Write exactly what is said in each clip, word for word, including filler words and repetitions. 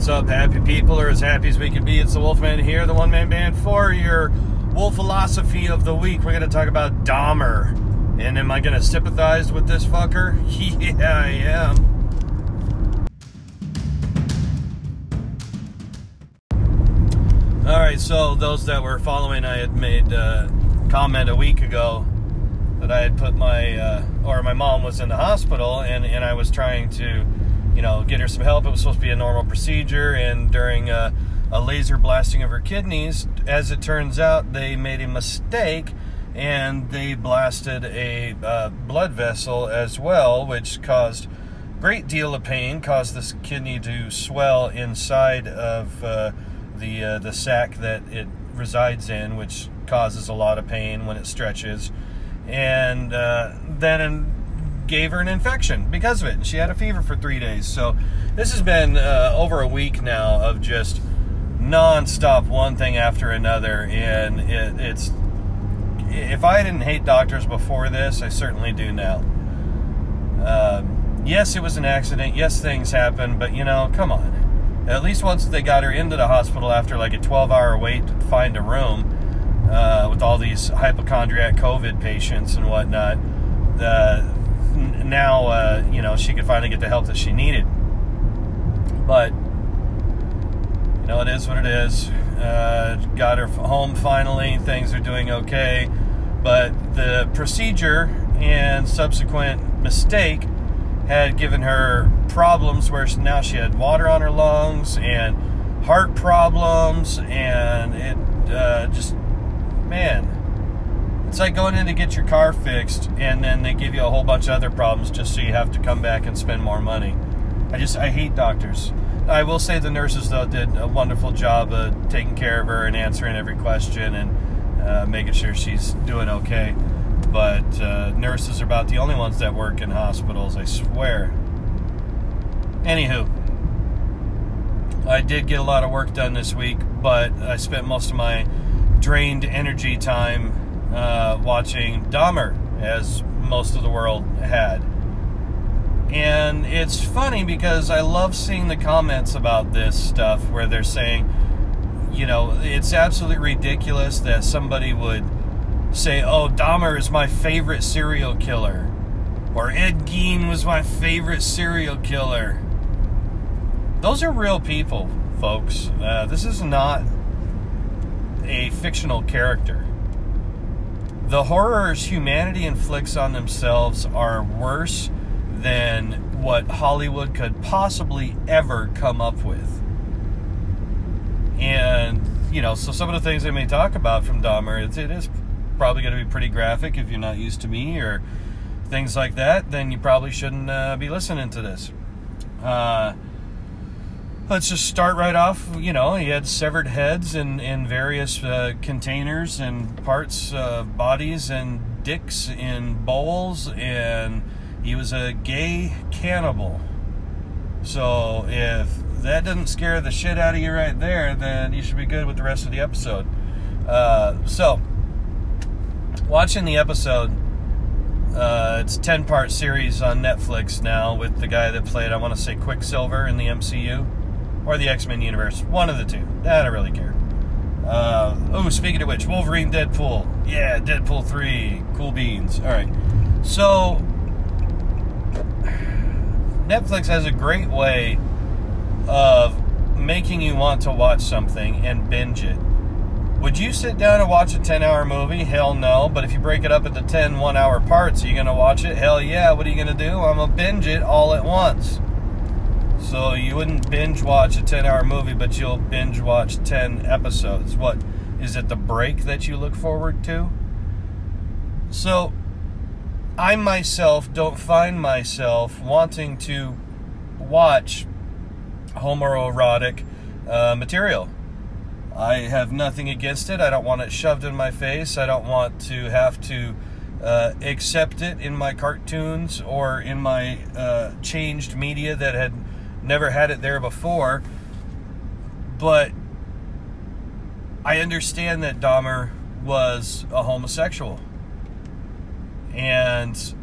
What's up, happy people, or as happy as we can be? It's the Wolfman here, the one-man band for your Wolf philosophy of the week. We're going to talk about Dahmer. And am I going to sympathize with this fucker? Yeah, I am. Alright, so those that were following, I had made a comment a week ago that I had put my, uh, or my mom was in the hospital, and, and I was trying to, you know, get her some help. It was supposed to be a normal procedure, and during a, a laser blasting of her kidneys, as it turns out, they made a mistake, and they blasted a uh, blood vessel as well, which caused a great deal of pain, caused this kidney to swell inside of uh, the, uh, the sac that it resides in, which causes a lot of pain when it stretches. And uh, then gave her an infection because of it, and she had a fever for three days. So this has been uh, over a week now of just non-stop one thing after another, and it, it's if I didn't hate doctors before this, I certainly do now. Uh, yes, it was an accident. Yes, things happen, but you know, come on. At least once they got her into the hospital after like a twelve hour wait to find a room, Uh, with all these hypochondriac COVID patients and whatnot, uh, now, uh, you know, she could finally get the help that she needed. But, you know, it is what it is. Uh, got her home finally. Things are doing okay. But the procedure and subsequent mistake had given her problems where now she had water on her lungs and heart problems, and it uh, just... Man, it's like going in to get your car fixed, and then they give you a whole bunch of other problems just so you have to come back and spend more money. I just, I hate doctors. I will say the nurses, though, did a wonderful job of taking care of her and answering every question and uh, making sure she's doing okay. But uh, nurses are about the only ones that work in hospitals, I swear. Anywho, I did get a lot of work done this week, but I spent most of my drained energy time uh, watching Dahmer, as most of the world had. And it's funny because I love seeing the comments about this stuff where they're saying, you know, it's absolutely ridiculous that somebody would say, oh, Dahmer is my favorite serial killer, or Ed Gein was my favorite serial killer. Those are real people, folks. Uh, this is not a fictional character. The horrors humanity inflicts on themselves are worse than what Hollywood could possibly ever come up with. And, you know, so some of the things they may talk about from Dahmer, it, it is probably going to be pretty graphic. If you're not used to me or things like that, then you probably shouldn't uh, be listening to this. Uh... Let's just start right off. You know, he had severed heads in, in various uh, containers and parts, uh, bodies and dicks in bowls, and he was a gay cannibal. So if that doesn't scare the shit out of you right there, then you should be good with the rest of the episode. Uh, so, watching the episode, uh, it's a ten-part series on Netflix now with the guy that played, I want to say, Quicksilver in the M C U. Or the X-Men universe. One of the two. I don't really care. Uh, oh, speaking of which, Wolverine, Deadpool. Yeah, Deadpool three. Cool beans. Alright. So, Netflix has a great way of making you want to watch something and binge it. Would you sit down and watch a ten hour movie? Hell no. But if you break it up into ten one hour parts, are you going to watch it? Hell yeah. What are you going to do? I'm going to binge it all at once. So you wouldn't binge watch a ten hour movie, but you'll binge watch ten episodes. What, is it the break that you look forward to? So, I myself don't find myself wanting to watch homoerotic uh, material. I have nothing against it. I don't want it shoved in my face. I don't want to have to uh, accept it in my cartoons or in my uh, changed media that had never had it there before. But I understand that Dahmer was a homosexual and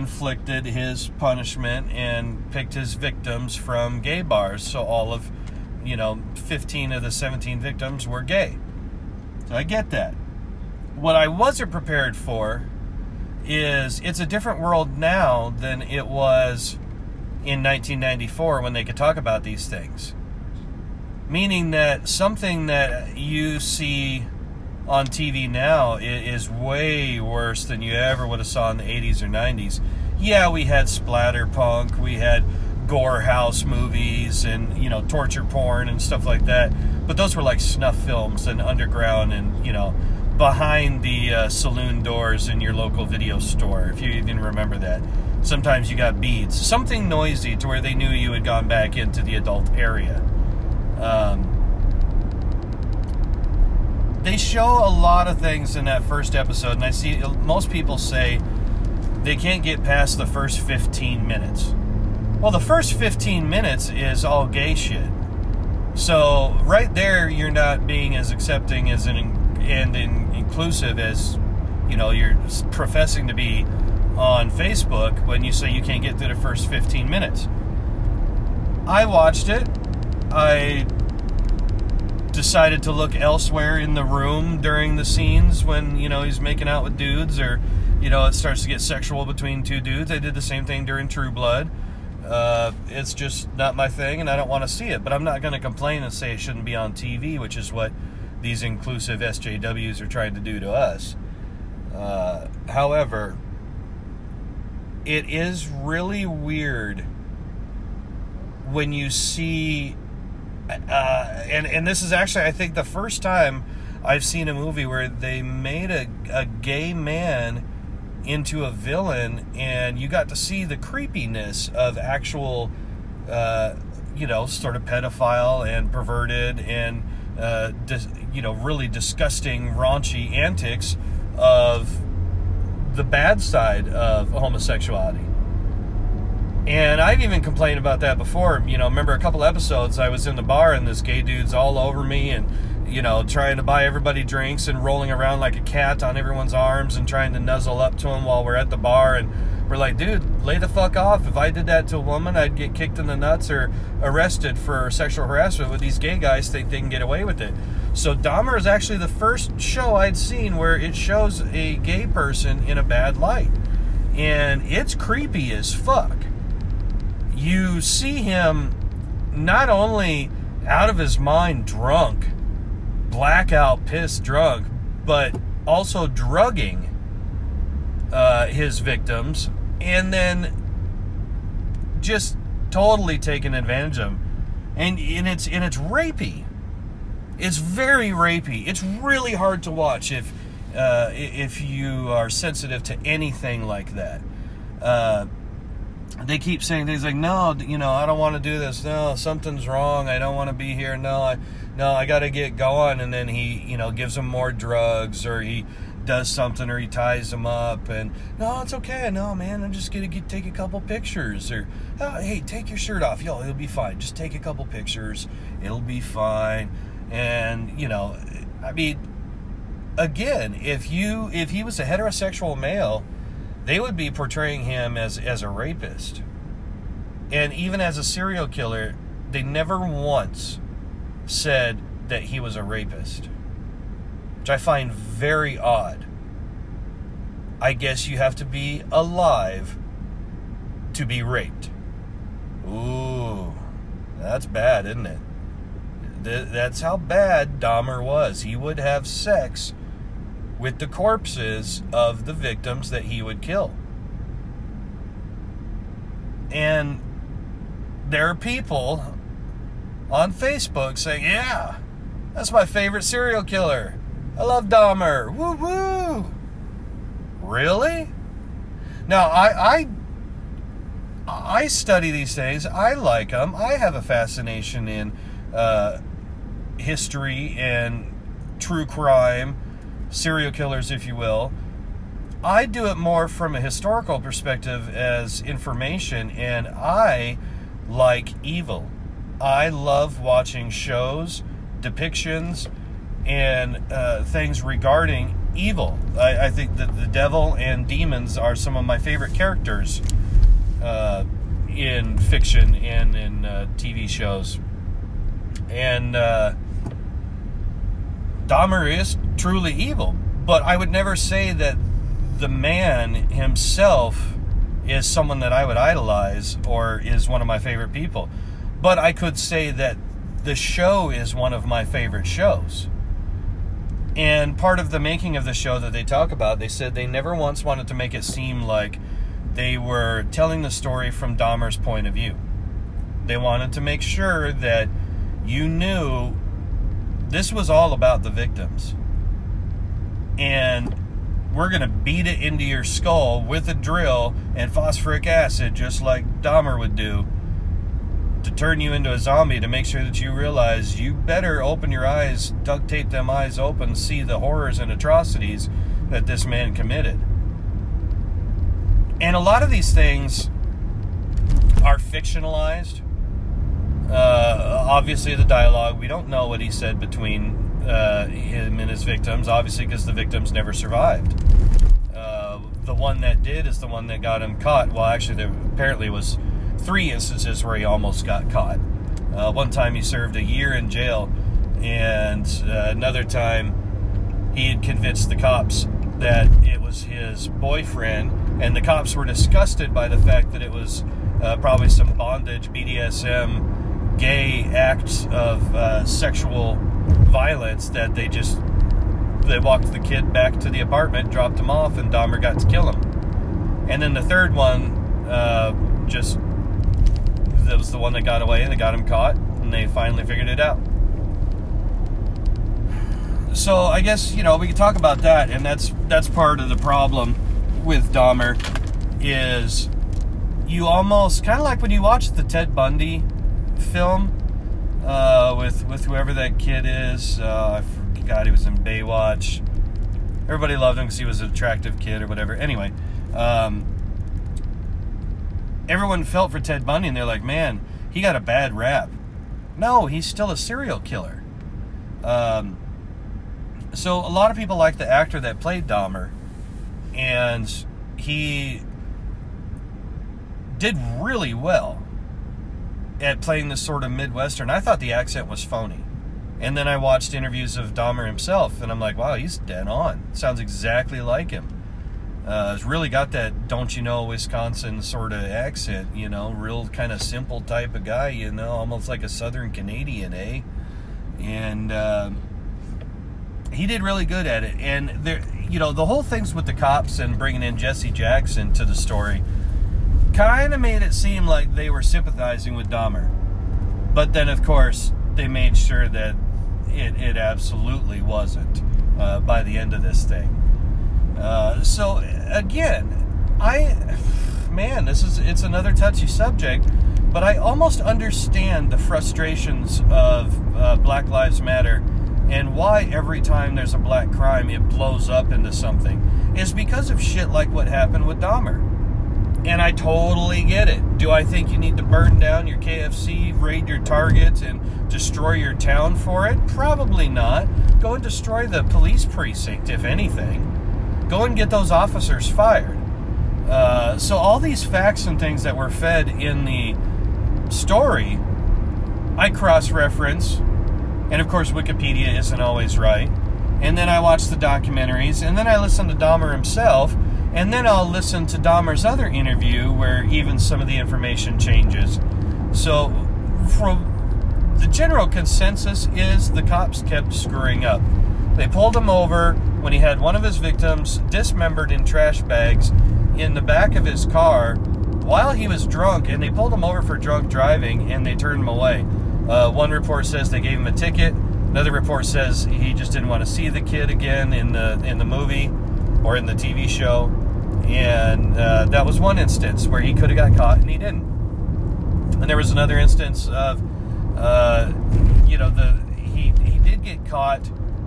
inflicted his punishment and picked his victims from gay bars. So all of you know, fifteen of the seventeen victims were gay. So I get that. What I wasn't prepared for is it's a different world now than it was in nineteen ninety-four when they could talk about these things. Meaning that something that you see on T V now is way worse than you ever would have saw in the eighties or nineties. Yeah, we had splatterpunk, we had gore house movies and, you know, torture porn and stuff like that. But those were like snuff films and underground and, you know, behind the uh, saloon doors in your local video store, if you even remember that. Sometimes you got beads. Something noisy to where they knew you had gone back into the adult area. Um, they show a lot of things in that first episode, and I see most people say they can't get past the first fifteen minutes. Well, the first fifteen minutes is all gay shit. So right there, you're not being as accepting as an and in, inclusive as, you know, you're professing to be on Facebook when you say you can't get through the first fifteen minutes. I watched it. I decided to look elsewhere in the room during the scenes when, you know, he's making out with dudes, or, you know, it starts to get sexual between two dudes. I did the same thing during True Blood. Uh, it's just not my thing, and I don't want to see it. But I'm not going to complain and say it shouldn't be on T V, which is what these inclusive S J Ws are trying to do to us. Uh, however, it is really weird when you see, uh, and, and this is actually, I think, the first time I've seen a movie where they made a, a gay man into a villain, and you got to see the creepiness of actual, uh, you know, sort of pedophile and perverted and, uh, dis- you know, really disgusting, raunchy antics of the bad side of homosexuality. And I've even complained about that before. You know, remember a couple episodes I was in the bar and this gay dude's all over me and, you know, trying to buy everybody drinks and rolling around like a cat on everyone's arms and trying to nuzzle up to him while we're at the bar. And we're like, dude, lay the fuck off. If I did that to a woman, I'd get kicked in the nuts or arrested for sexual harassment. With these gay guys, think they can get away with it. So Dahmer is actually the first show I'd seen where it shows a gay person in a bad light. And it's creepy as fuck. You see him not only out of his mind drunk, blackout, pissed drunk, but also drugging uh, his victims, and then just totally taking advantage of them. And, and it's and it's rapey. It's very rapey. It's really hard to watch if uh, if you are sensitive to anything like that. Uh, they keep saying things like, no, you know, I don't want to do this. No, something's wrong. I don't want to be here. No, I, no, I got to get going. And then he, you know, gives them more drugs, or he does something, or he ties them up. And, no, it's okay. No, man, I'm just going to take a couple pictures. Or, oh, hey, take your shirt off. Yo, it'll be fine. Just take a couple pictures. It'll be fine. And, you know, I mean, again, if you, if he was a heterosexual male, they would be portraying him as, as a rapist. And even as a serial killer, they never once said that he was a rapist, which I find very odd. I guess you have to be alive to be raped. Ooh, that's bad, isn't it? Th- that's how bad Dahmer was. He would have sex with the corpses of the victims that he would kill. And there are people on Facebook saying, yeah, that's my favorite serial killer. I love Dahmer. Woo woo. Really? Now, I, I, I study these things. I like them. I have a fascination in uh, history and true crime, serial killers, if you will. I do it more from a historical perspective as information, and I like evil. I love watching shows, depictions, and uh, things regarding evil. I, I think that the devil and demons are some of my favorite characters uh, in fiction and in uh, T V shows. And uh, Dahmer is truly evil. But I would never say that the man himself is someone that I would idolize or is one of my favorite people. But I could say that the show is one of my favorite shows. And part of the making of the show that they talk about, they said they never once wanted to make it seem like they were telling the story from Dahmer's point of view. They wanted to make sure that you knew this was all about the victims. And we're going to beat it into your skull with a drill and phosphoric acid, just like Dahmer would do, to turn you into a zombie, to make sure that you realize you better open your eyes, duct tape them eyes open, see the horrors and atrocities that this man committed. And a lot of these things are fictionalized. Uh, obviously, the dialogue, we don't know what he said between uh, him and his victims, obviously, because the victims never survived. Uh, the one that did is the one that got him caught. Well, actually, there apparently was three instances where he almost got caught. Uh, one time he served a year in jail, and uh, another time he had convinced the cops that it was his boyfriend, and the cops were disgusted by the fact that it was uh, probably some bondage, B D S M, gay acts of uh, sexual violence, that they just they walked the kid back to the apartment, dropped him off, and Dahmer got to kill him. And then the third one uh, just that was the one that got away, and they got him caught, and they finally figured it out. So I guess, you know, we can talk about that, and that's that's part of the problem with Dahmer, is you almost, kind of like when you watch the Ted Bundy film uh, with with whoever that kid is. Uh, I forgot, he was in Baywatch. Everybody loved him because he was an attractive kid or whatever. Anyway, um, everyone felt for Ted Bundy, and they're like, man, he got a bad rap. No, he's still a serial killer. Um, so a lot of people like the actor that played Dahmer, and he did really well at playing this sort of Midwestern. I thought the accent was phony. And then I watched interviews of Dahmer himself, and I'm like, wow, he's dead on. Sounds exactly like him. Uh, it's really got that don't you know Wisconsin sort of accent, you know, real kind of simple type of guy, you know, almost like a Southern Canadian, eh? And uh, he did really good at it. And there, you know, the whole things with the cops and bringing in Jesse Jackson to the story kind of made it seem like they were sympathizing with Dahmer. But then, of course, they made sure that it, it absolutely wasn't uh, by the end of this thing. Uh, so, again, I, man, this is, it's another touchy subject, but I almost understand the frustrations of uh, Black Lives Matter and why every time there's a black crime, it blows up into something, is because of shit like what happened with Dahmer. And I totally get it. Do I think you need to burn down your K F C, raid your Target, and destroy your town for it? Probably not. Go and destroy the police precinct, if anything. Go and get those officers fired. Uh, so all these facts and things that were fed in the story, I cross-reference. And, of course, Wikipedia isn't always right. And then I watch the documentaries. And then I listen to Dahmer himself. And then I'll listen to Dahmer's other interview where even some of the information changes. So, from the general consensus is the cops kept screwing up. They pulled him over when he had one of his victims dismembered in trash bags in the back of his car while he was drunk, and they pulled him over for drunk driving, and they turned him away. Uh, one report says they gave him a ticket. Another report says he just didn't want to see the kid again in the in the movie or in the T V show. And uh, that was one instance where he could have got caught, and he didn't. And there was another instance of, uh, you know, the he he did get caught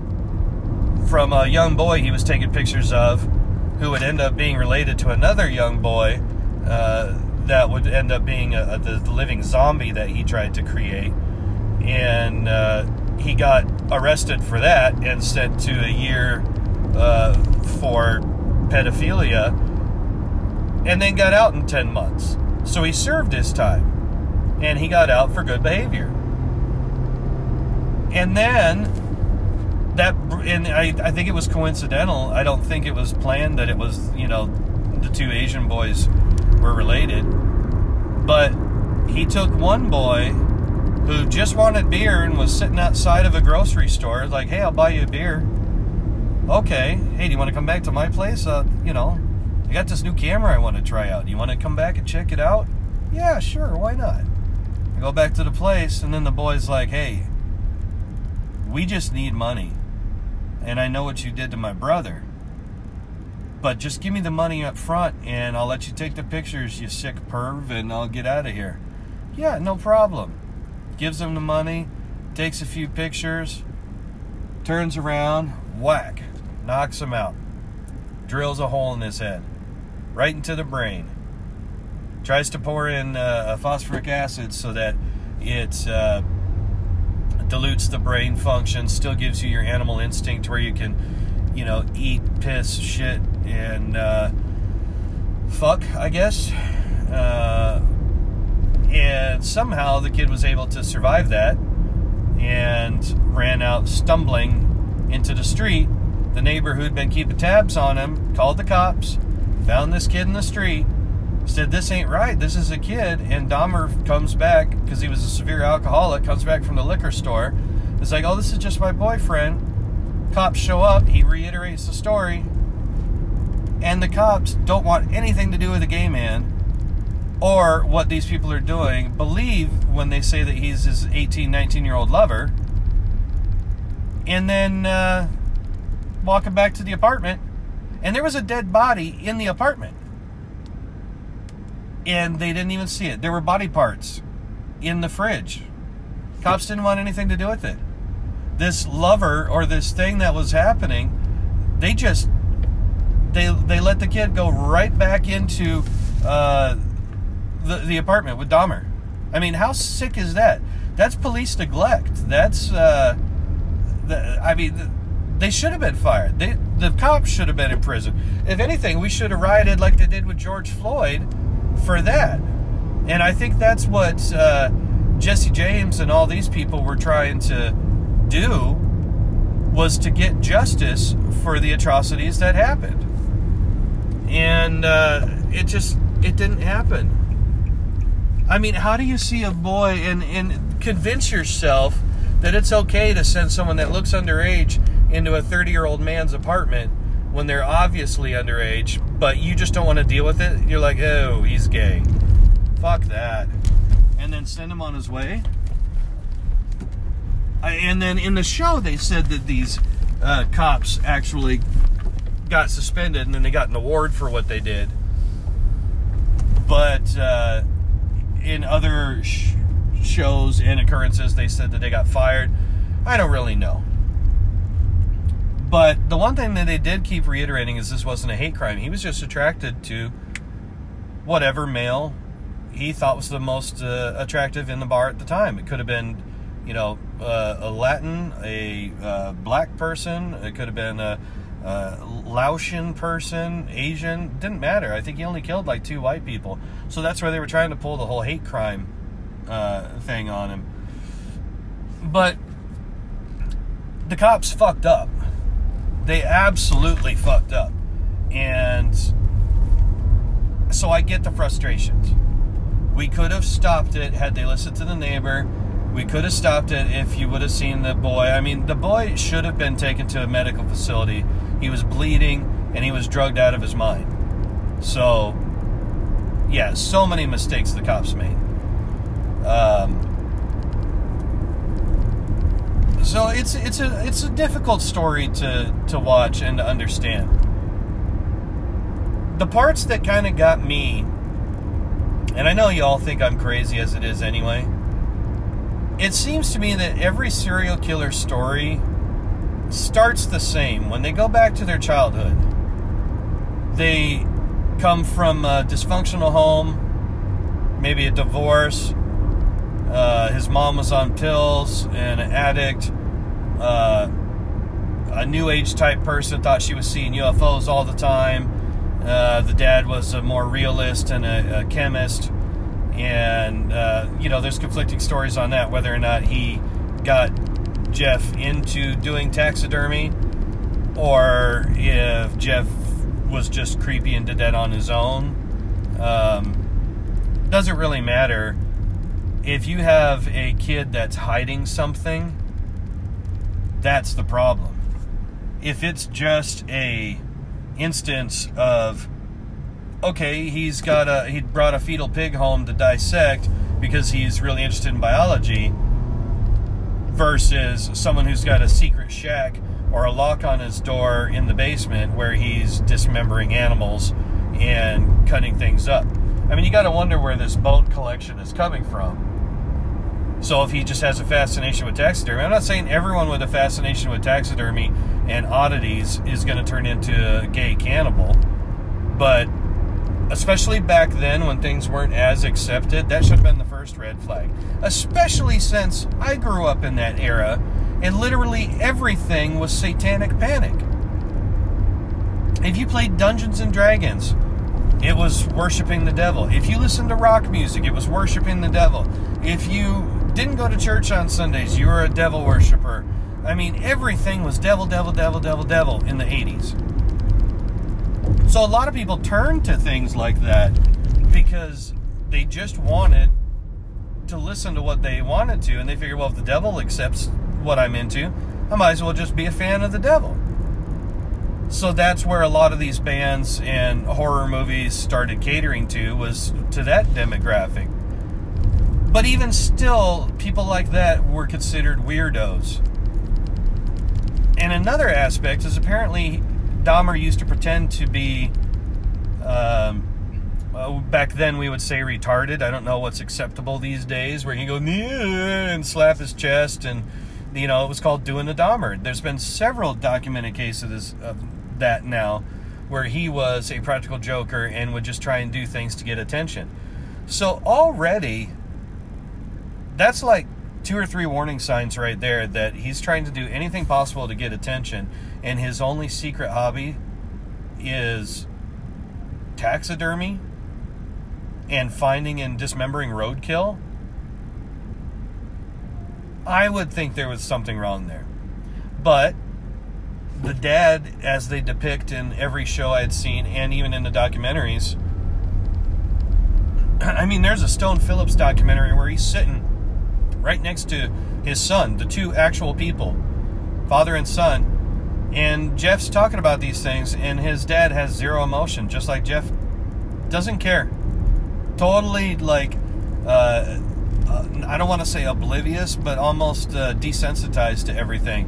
from a young boy he was taking pictures of, who would end up being related to another young boy uh, that would end up being a, a, the living zombie that he tried to create. And uh, he got arrested for that and sent to a year uh, for pedophilia, and then got out in ten months. So he served his time, and he got out for good behavior. And then that, and I, I think it was coincidental. I don't think it was planned that it was, you know, the two Asian boys were related. But he took one boy who just wanted beer and was sitting outside of a grocery store, like, hey, I'll buy you a beer. Okay. Hey, do you want to come back to my place? Uh, you know, I got this new camera I want to try out. Do you want to come back and check it out? Yeah, sure. Why not? I go back to the place, and then the boy's like, hey, we just need money. And I know what you did to my brother. But just give me the money up front, and I'll let you take the pictures, you sick perv, and I'll get out of here. Yeah, no problem. Gives him the money, takes a few pictures, turns around, whack, knocks him out. Drills a hole in his head, right into the brain. Tries to pour in uh, a phosphoric acid so that it uh, dilutes the brain function, still gives you your animal instinct where you can, you know, eat, piss, shit, and uh, fuck, I guess. Uh, and somehow the kid was able to survive that and ran out stumbling into the street. The neighbor who'd been keeping tabs on him called the cops, found this kid in the street, said, this ain't right, this is a kid. And Dahmer comes back, because he was a severe alcoholic, comes back from the liquor store. It's like, oh, this is just my boyfriend. Cops show up, he reiterates the story, and the cops don't want anything to do with the gay man or what these people are doing. Believe when they say that he's his eighteen, nineteen-year-old lover, and then uh, walking back to the apartment, and there was a dead body in the apartment. And they didn't even see it. There were body parts in the fridge. Cops didn't want anything to do with it. This lover, or this thing that was happening, they just, they they let the kid go right back into uh, the, the apartment with Dahmer. I mean, how sick is that? That's police neglect. That's, uh, the, I mean, the, they should have been fired. They, the cops should have been in prison. If anything, we should have rioted like they did with George Floyd for that. And I think that's what uh, Jesse James and all these people were trying to do, was to get justice for the atrocities that happened. And uh, it just, it didn't happen. I mean, how do you see a boy and, and convince yourself that it's okay to send someone that looks underage into a thirty-year-old man's apartment when they're obviously underage, but you just don't want to deal with it? You're like, oh, he's gay. Fuck that. And then send him on his way? I, and then in the show, they said that these uh, cops actually got suspended, and then they got an award for what they did. But uh, in other sh- shows and occurrences, they said that they got fired. I don't really know. But the one thing that they did keep reiterating is this wasn't a hate crime. He was just attracted to whatever male he thought was the most uh, attractive in the bar at the time. It could have been, you know, uh, a Latin, a uh, black person. It could have been a, a Laotian person, Asian. Didn't matter. I think he only killed like two white people. So that's why they were trying to pull the whole hate crime uh, thing on him. But the cops fucked up. They absolutely fucked up. And so I get the frustrations. We could have stopped it had they listened to the neighbor. We could have stopped it if you would have seen the boy. I mean, the boy should have been taken to a medical facility. He was bleeding, and he was drugged out of his mind. So, yeah, so many mistakes the cops made. Um... So it's it's a it's a difficult story to, to watch and to understand. The parts that kind of got me, and I know you all think I'm crazy as it is anyway, it seems to me that every serial killer story starts the same. When they go back to their childhood, they come from a dysfunctional home, maybe a divorce. Uh, his mom was on pills and an addict. Uh, a new age type person, thought she was seeing U F Os all the time. Uh, the dad was a more realist and a, a chemist. And, uh, you know, there's conflicting stories on that, whether or not he got Jeff into doing taxidermy, or if Jeff was just creepy and did that on his own. Um, doesn't really matter. If you have a kid that's hiding something, that's the problem. If it's just a instance of, okay, he's got a he brought a fetal pig home to dissect because he's really interested in biology, versus someone who's got a secret shack or a lock on his door in the basement where he's dismembering animals and cutting things up. I mean, you got to wonder where this bone collection is coming from. So if he just has a fascination with taxidermy, I'm not saying everyone with a fascination with taxidermy and oddities is going to turn into a gay cannibal, but especially back then when things weren't as accepted, that should have been the first red flag. Especially since I grew up in that era and literally everything was satanic panic. If you played Dungeons and Dragons, it was worshiping the devil. If you listened to rock music, it was worshiping the devil. If you didn't go to church on Sundays, you were a devil worshiper. I mean, everything was devil, devil, devil, devil, devil in the eighties. So a lot of people turned to things like that because they just wanted to listen to what they wanted to, and they figured, well, if the devil accepts what I'm into, I might as well just be a fan of the devil. So that's where a lot of these bands and horror movies started catering to, was to that demographic. But even still, people like that were considered weirdos. And another aspect is apparently Dahmer used to pretend to be, um, well, back then we would say retarded. I don't know what's acceptable these days, where he can go and slap his chest, and, you know, it was called doing the Dahmer. There's been several documented cases of that now, where he was a practical joker and would just try and do things to get attention. So already, that's like two or three warning signs right there that he's trying to do anything possible to get attention, and his only secret hobby is taxidermy and finding and dismembering roadkill. I would think there was something wrong there. But the dad, as they depict in every show I had seen, and even in the documentaries, I mean, there's a Stone Phillips documentary where he's sitting right next to his son, the two actual people, father and son, and Jeff's talking about these things, and his dad has zero emotion, just like Jeff doesn't care. Totally, like, uh, uh, I don't want to say oblivious, but almost uh, desensitized to everything.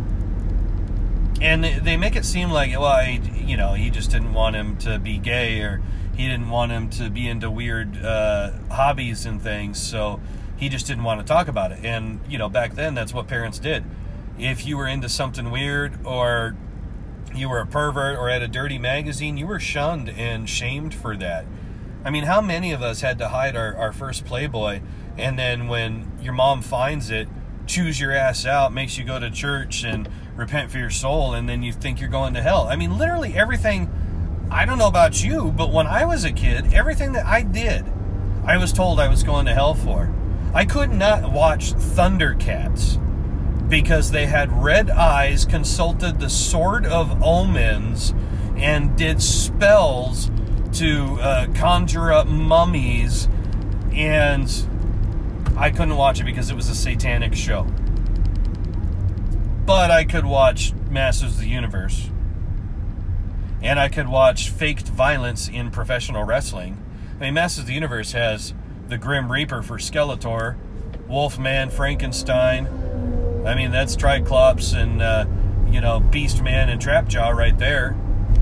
And they make it seem like, well, he, you know, he just didn't want him to be gay, or he didn't want him to be into weird uh, hobbies and things, so he just didn't want to talk about it. And, you know, back then, that's what parents did. If you were into something weird, or you were a pervert, or had a dirty magazine, you were shunned and shamed for that. I mean, how many of us had to hide our, our first Playboy, and then when your mom finds it, chews your ass out, makes you go to church and repent for your soul, and then you think you're going to hell? I mean, literally everything. I don't know about you, but when I was a kid, everything that I did, I was told I was going to hell for. I could not watch Thundercats because they had red eyes, consulted the Sword of Omens, and did spells to uh, conjure up mummies, and I couldn't watch it because it was a satanic show. But I could watch Masters of the Universe, and I could watch faked violence in professional wrestling. I mean, Masters of the Universe has the Grim Reaper for Skeletor, Wolfman, Frankenstein. I mean, that's Triclops and, uh, you know, Beastman and Trapjaw right there.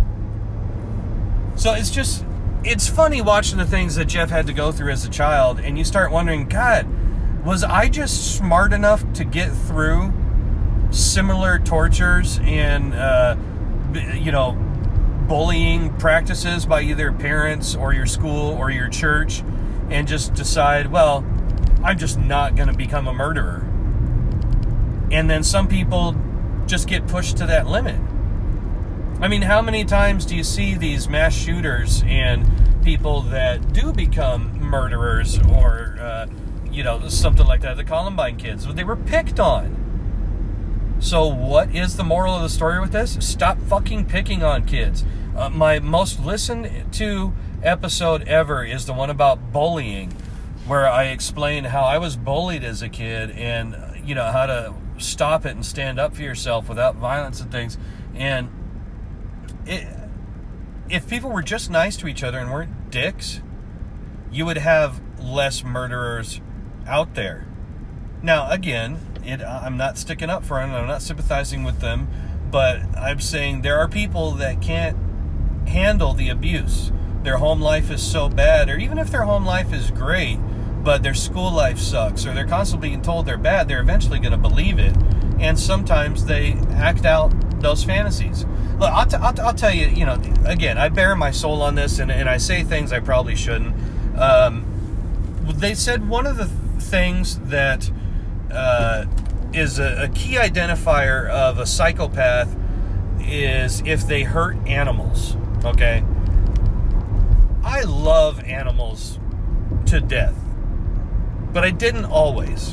So it's just, it's funny watching the things that Jeff had to go through as a child, and you start wondering, God, was I just smart enough to get through similar tortures and, uh, you know, bullying practices by either parents or your school or your church, and just decide, well, I'm just not going to become a murderer. And then some people just get pushed to that limit. I mean, how many times do you see these mass shooters and people that do become murderers, or, uh, you know, something like that? The Columbine kids, they were picked on. So what is the moral of the story with this? Stop fucking picking on kids. Uh, my most listened to episode ever is the one about bullying, where I explain how I was bullied as a kid and, you know, how to stop it and stand up for yourself without violence and things. And it, if people were just nice to each other and weren't dicks, you would have less murderers out there. Now, again, it, I'm not sticking up for them. I'm not sympathizing with them. But I'm saying there are people that can't handle the abuse. Their home life is so bad, or even if their home life is great, but their school life sucks, or they're constantly being told they're bad, they're eventually going to believe it. And sometimes they act out those fantasies. Look, I'll, t- I'll, t- I'll tell you, you know, again, I bare my soul on this, and, and I say things I probably shouldn't. Um, they said one of the th- things that uh, is a, a key identifier of a psychopath is if they hurt animals, okay? I love animals to death, but I didn't always.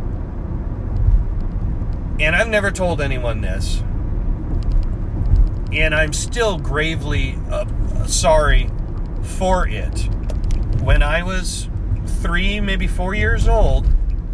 And I've never told anyone this. And I'm still gravely uh, sorry for it. When I was three, maybe four years old,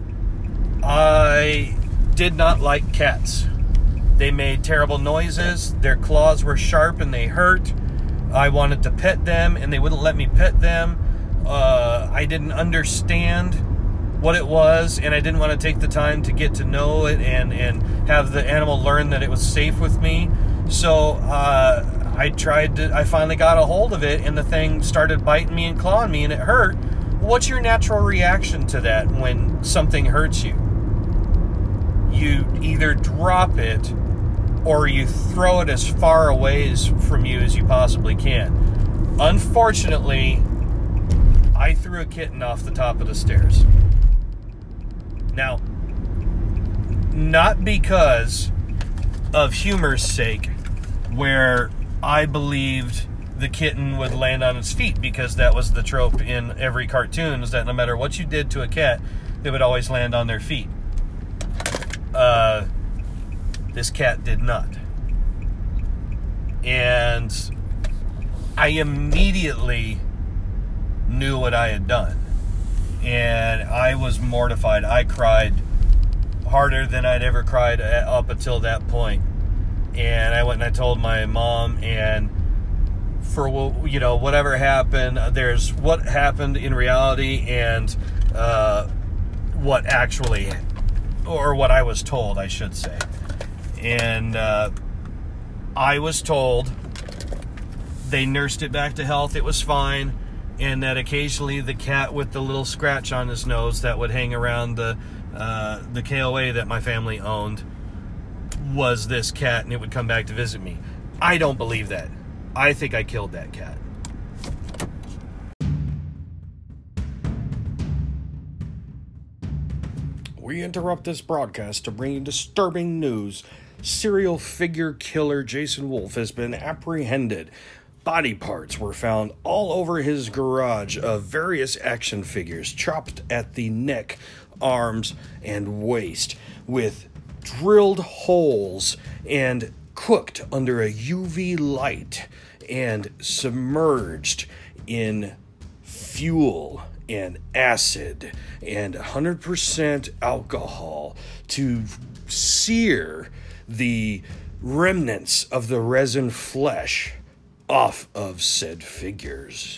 I did not like cats. They made terrible noises. Their claws were sharp and they hurt. I wanted to pet them and they wouldn't let me pet them. Uh, I didn't understand what it was, and I didn't want to take the time to get to know it and, and have the animal learn that it was safe with me. So uh, I tried to, I finally got a hold of it, and the thing started biting me and clawing me, and it hurt. What's your natural reaction to that when something hurts you? You either drop it or you throw it as far away from you as you possibly can. Unfortunately, I threw a kitten off the top of the stairs. Now, not because of humor's sake, where I believed the kitten would land on its feet, because that was the trope in every cartoon, is that no matter what you did to a cat, they would always land on their feet. Uh, this cat did not. And I immediately knew what I had done. And I was mortified. I cried harder than I'd ever cried up until that point. And I went and I told my mom, and for, you know, whatever happened, there's what happened in reality and uh, what actually, or what I was told, I should say. And uh, I was told they nursed it back to health, it was fine, and that occasionally the cat with the little scratch on his nose that would hang around the uh, the K O A that my family owned was this cat, and it would come back to visit me. I don't believe that. I think I killed that cat. We interrupt this broadcast to bring you disturbing news. Serial figure killer Jason Wolf has been apprehended. Body parts were found all over his garage of various action figures, chopped at the neck, arms, and waist, with drilled holes and cooked under a U V light and submerged in fuel and acid and one hundred percent alcohol to sear the remnants of the resin flesh off of said figures.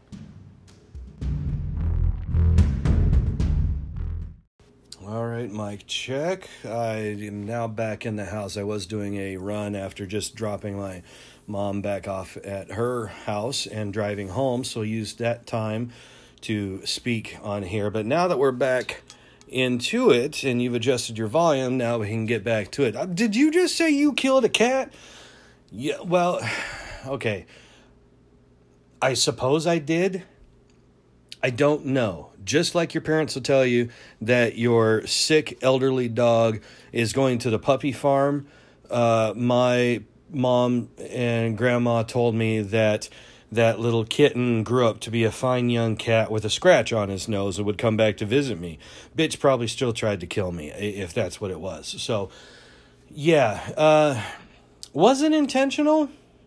All right, mic check. I am now back in the house. I was doing a run after just dropping my mom back off at her house and driving home, so I used that time to speak on here. But now that we're back into it and you've adjusted your volume, now we can get back to it. Uh, did you just say you killed a cat? Yeah, well, okay. I suppose I did. I don't know. Just like your parents will tell you that your sick elderly dog is going to the puppy farm, uh, my mom and grandma told me that that little kitten grew up to be a fine young cat with a scratch on his nose and would come back to visit me. Bitch probably still tried to kill me, if that's what it was. So, Yeah. Uh, was it intentional?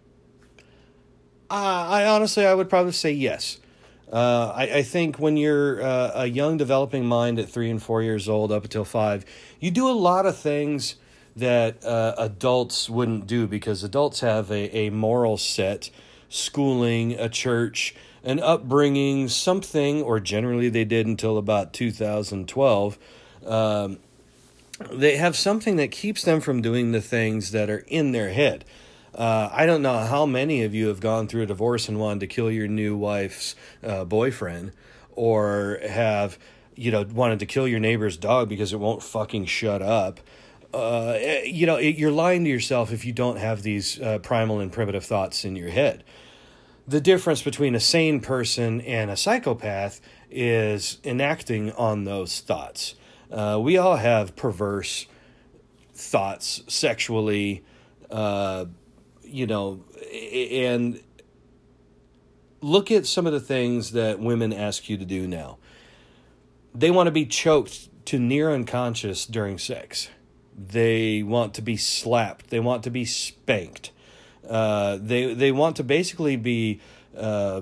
Uh, I honestly, I would probably say yes. Uh, I, I think when you're uh, a young developing mind at three and four years old up until five, you do a lot of things that uh, adults wouldn't do because adults have a, a moral set, schooling, a church, an upbringing, something, or generally they did until about two thousand twelve. Um, they have something that keeps them from doing the things that are in their head. Uh, I don't know how many of you have gone through a divorce and wanted to kill your new wife's uh, boyfriend, or have, you know, wanted to kill your neighbor's dog because it won't fucking shut up. Uh, you know, it, you're lying to yourself if you don't have these uh, primal and primitive thoughts in your head. The difference between a sane person and a psychopath is enacting on those thoughts. Uh, we all have perverse thoughts sexually, uh, you know, and look at some of the things that women ask you to do now. They want to be choked to near unconscious during sex. They want to be slapped. They want to be spanked. Uh, they they want to basically be, uh,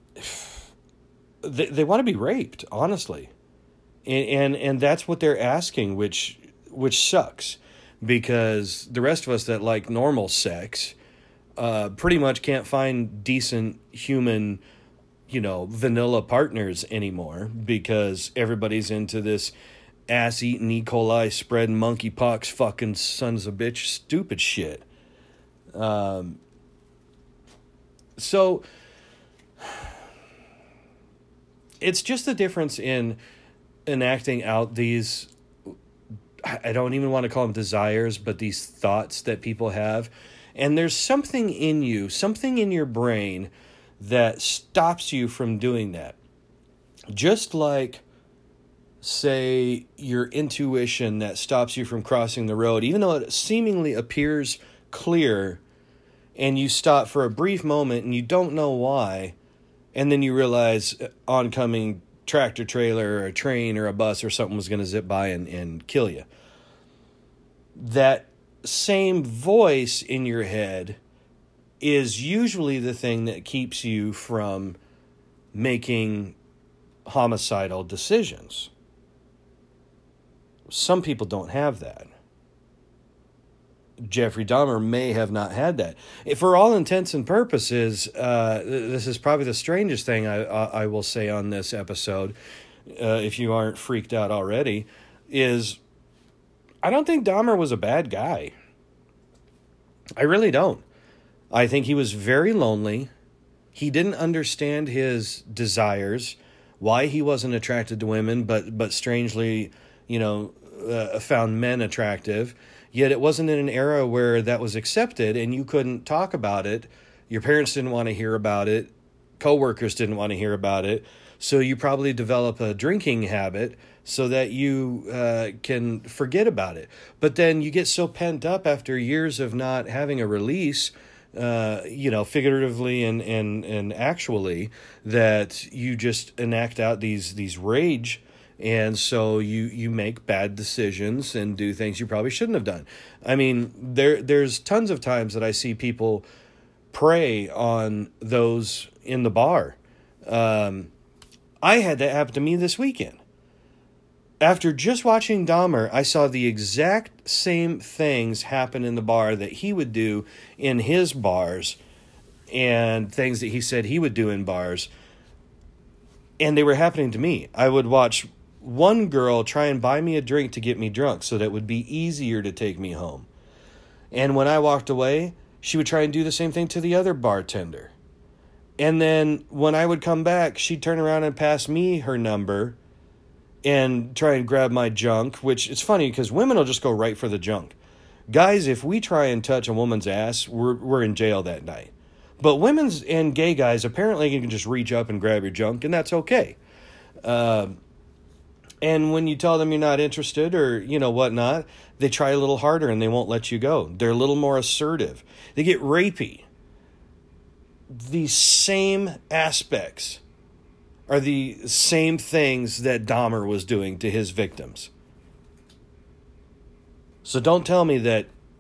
they they want to be raped, honestly, and, and and that's what they're asking, which which sucks, because the rest of us that like normal sex, uh, pretty much can't find decent human, you know, vanilla partners anymore because everybody's into this ass-eating E. coli spread monkeypox fucking sons of bitch stupid shit. Um, so it's just the difference in enacting out these, I don't even want to call them desires, but these thoughts that people have. And there's something in you, something in your brain that stops you from doing that. Just like, say, your intuition that stops you from crossing the road, even though it seemingly appears clear, and you stop for a brief moment and you don't know why, and then you realize oncoming tractor trailer or a train or a bus or something was going to zip by and, and kill you. That same voice in your head is usually the thing that keeps you from making homicidal decisions. Some people don't have that. Jeffrey Dahmer may have not had that. For all intents and purposes, uh, this is probably the strangest thing I, I will say on this episode, uh, if you aren't freaked out already, is I don't think Dahmer was a bad guy. I really don't. I think he was very lonely. He didn't understand his desires, why he wasn't attracted to women, but but strangely, you know, uh, found men attractive. Yet it wasn't in an era where that was accepted and you couldn't talk about it. Your parents didn't want to hear about it. Coworkers didn't want to hear about it. So you probably develop a drinking habit so that you uh, can forget about it. But then you get so pent up after years of not having a release, uh, you know, figuratively and, and, and actually, that you just enact out these these rage. And so you, you make bad decisions and do things you probably shouldn't have done. I mean, there there's tons of times that I see people prey on those in the bar. Um, I had that happen to me this weekend. After just watching Dahmer, I saw the exact same things happen in the bar that he would do in his bars and things that he said he would do in bars. And they were happening to me. I would watch one girl try and buy me a drink to get me drunk so that it would be easier to take me home. And when I walked away, she would try and do the same thing to the other bartender. And then when I would come back, she'd turn around and pass me her number and try and grab my junk, which it's funny because women will just go right for the junk. Guys, if we try and touch a woman's ass, we're we're in jail that night. But women's and gay guys, apparently you can just reach up and grab your junk, and that's okay. Uh, and when you tell them you're not interested or, you know, whatnot, they try a little harder and they won't let you go. They're a little more assertive. They get rapey. These same aspects are the same things that Dahmer was doing to his victims. So don't tell me that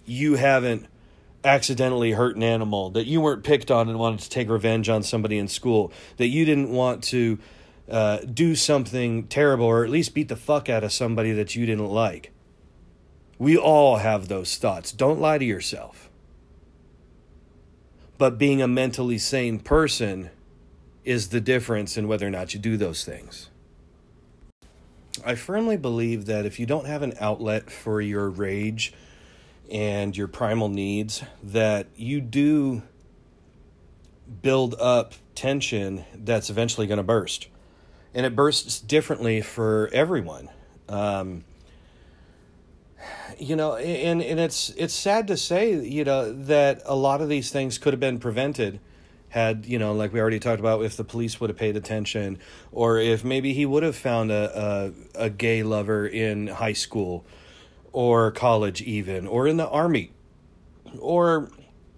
you haven't accidentally hurt an animal, that you weren't picked on and wanted to take revenge on somebody in school, that you didn't want to uh, do something terrible or at least beat the fuck out of somebody that you didn't like. We all have those thoughts. Don't lie to yourself. But being a mentally sane person is the difference in whether or not you do those things. I firmly believe that if you don't have an outlet for your rage and your primal needs, that you do build up tension that's eventually going to burst. And it bursts differently for everyone. Um, you know, and, and it's it's sad to say, you know, that a lot of these things could have been prevented had, you know, like we already talked about, if the police would have paid attention, or if maybe he would have found a, a, a gay lover in high school or college even, or in the army, or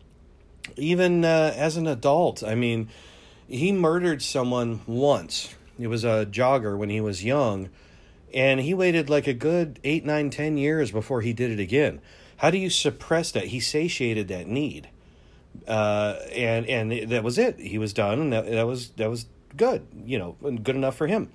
even uh, as an adult. I mean, he murdered someone once. It was a jogger when he was young, and he waited like a good eight, nine, ten years before he did it again. How do you suppress that? He satiated that need. Uh, and, and that was it. He was done, and that, that was, that was good, you know, good enough for him.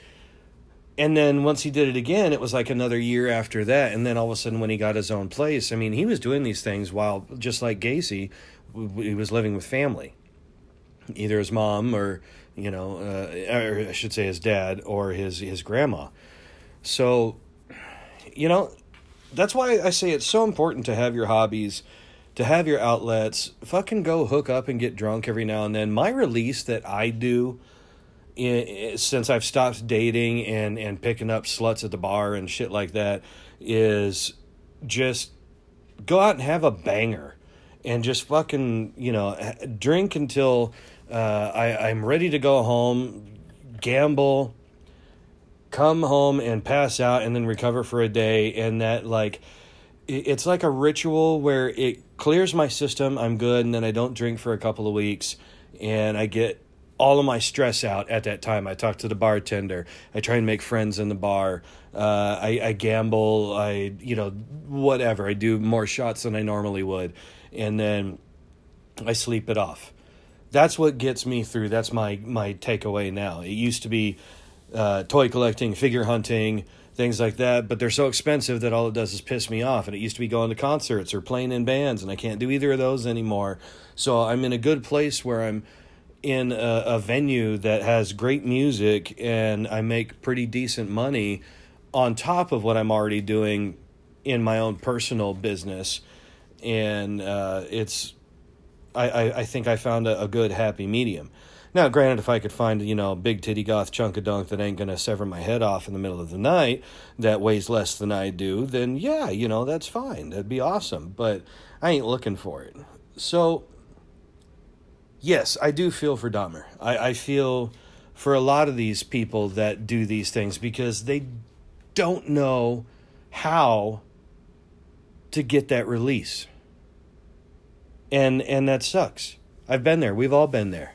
And then once he did it again, it was like another year after that. And then all of a sudden when he got his own place, I mean, he was doing these things while, just like Gacy, he was living with family. Either his mom or, you know, uh, or I should say his dad or his, his grandma. So, you know, that's why I say it's so important to have your hobbies, to have your outlets. Fucking go hook up and get drunk every now and then. My release that I do, in, since I've stopped dating and, and picking up sluts at the bar and shit like that, is just go out and have a banger and just fucking, you know, drink until uh, I, I'm ready to go home, gamble, come home and pass out and then recover for a day. And that, like, it's like a ritual where it clears my system. I'm good. And then I don't drink for a couple of weeks and I get all of my stress out at that time. I talk to the bartender. I try and make friends in the bar. Uh, I, I gamble. I, you know, whatever. I do more shots than I normally would. And then I sleep it off. That's what gets me through. That's my, my takeaway now. It used to be uh, toy collecting, figure hunting, things like that, but they're so expensive that all it does is piss me off. And it used to be going to concerts or playing in bands, and I can't do either of those anymore. So I'm in a good place where I'm in a, a venue that has great music and I make pretty decent money on top of what I'm already doing in my own personal business. And uh, it's, I, I, I think I found a, a good happy medium. Now, granted, if I could find, you know, a big titty goth chunk of dunk that ain't going to sever my head off in the middle of the night that weighs less than I do, then yeah, you know, that's fine. That'd be awesome. But I ain't looking for it. So, yes, I do feel for Dahmer. I, I feel for a lot of these people that do these things because they don't know how to get that release. And and that sucks. I've been there. We've all been there.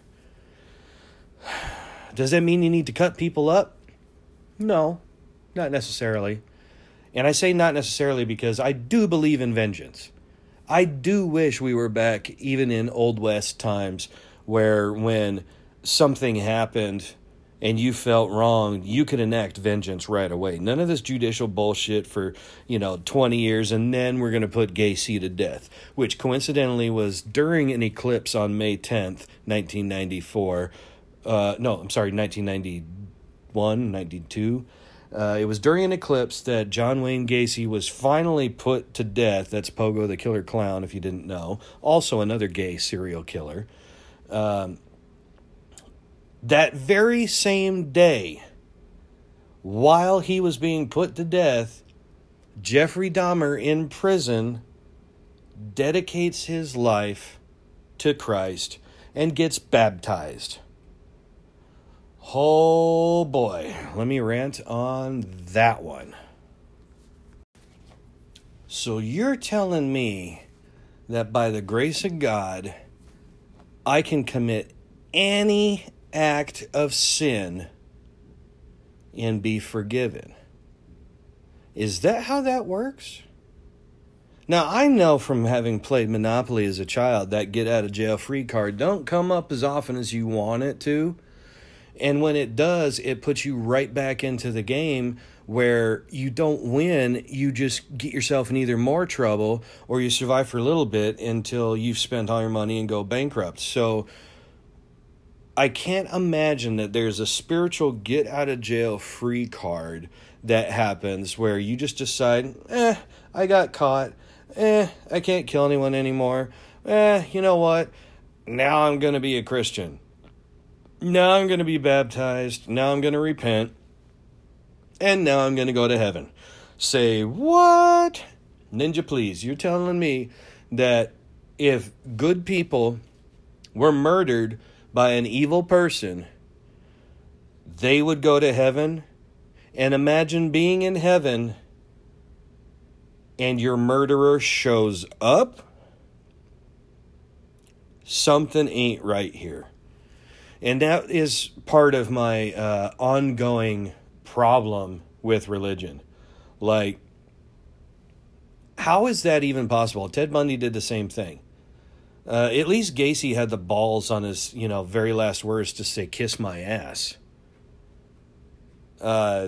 Does that mean you need to cut people up? No, not necessarily. And I say not necessarily because I do believe in vengeance. I do wish we were back even in Old West times where when something happened and you felt wrong, you could enact vengeance right away. None of this judicial bullshit for, you know, twenty years and then we're going to put Gacy to death, which coincidentally was during an eclipse on May tenth, nineteen ninety-four. Uh, no, I'm sorry, nineteen ninety-one, ninety-two. Uh, it was during an eclipse that John Wayne Gacy was finally put to death. That's Pogo the Killer Clown, if you didn't know. Also another gay serial killer. Um, that very same day, while he was being put to death, Jeffrey Dahmer in prison dedicates his life to Christ and gets baptized. Oh boy, let me rant on that one. So you're telling me that by the grace of God, I can commit any act of sin and be forgiven? Is that how that works? Now, I know from having played Monopoly as a child that get out of jail free card don't come up as often as you want it to. And when it does, it puts you right back into the game where you don't win. You just get yourself in either more trouble or you survive for a little bit until you've spent all your money and go bankrupt. So I can't imagine that there's a spiritual get out of jail free card that happens where you just decide, eh, I got caught. Eh, I can't kill anyone anymore. Eh, you know what? Now I'm going to be a Christian. Now I'm going to be baptized. Now I'm going to repent. And now I'm going to go to heaven. Say, what? Ninja, please. You're telling me that if good people were murdered by an evil person, they would go to heaven? And imagine being in heaven and your murderer shows up? Something ain't right here. And that is part of my uh, ongoing problem with religion. Like, how is that even possible? Ted Bundy did the same thing. Uh, at least Gacy had the balls on his, you know, very last words to say, kiss my ass. Uh,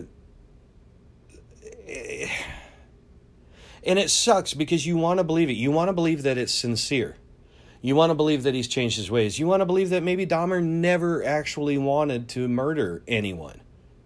and it sucks because you want to believe it. You want to believe that it's sincere. You want to believe that he's changed his ways. You want to believe that maybe Dahmer never actually wanted to murder anyone.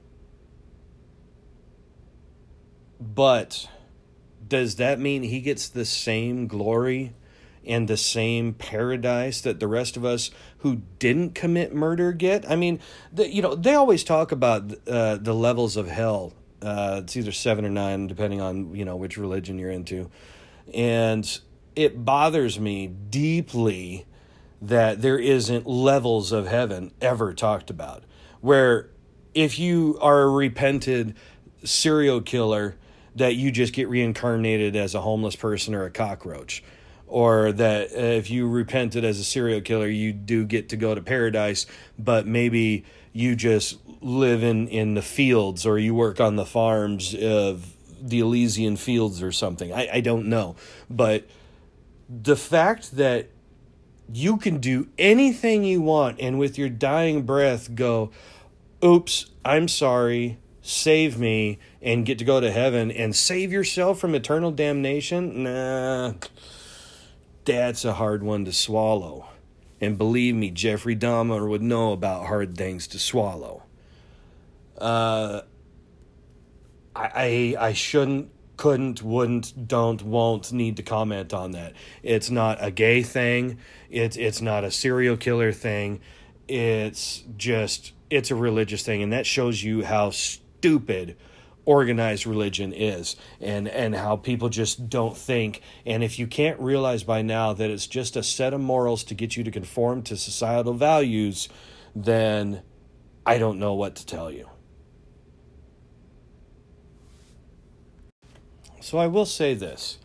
But does that mean he gets the same glory and the same paradise that the rest of us who didn't commit murder get? I mean, the, you know, they always talk about uh, the levels of hell. Uh, it's either seven or nine, depending on, you know, which religion you're into. And it bothers me deeply that there isn't levels of heaven ever talked about. Where if you are a repented serial killer, that you just get reincarnated as a homeless person or a cockroach. Or that if you repented as a serial killer, you do get to go to paradise, but maybe you just live in, in the fields or you work on the farms of the Elysian fields or something. I, I don't know. But the fact that you can do anything you want and with your dying breath go, oops, I'm sorry, save me, and get to go to heaven and save yourself from eternal damnation, nah, that's a hard one to swallow. And believe me, Jeffrey Dahmer would know about hard things to swallow. Uh, I, I, I shouldn't, couldn't, wouldn't, don't, won't need to comment on that. It's not a gay thing. It's it's not a serial killer thing. It's just, it's a religious thing. And that shows you how stupid organized religion is and, and how people just don't think. And if you can't realize by now that it's just a set of morals to get you to conform to societal values, then I don't know what to tell you. So I will say this.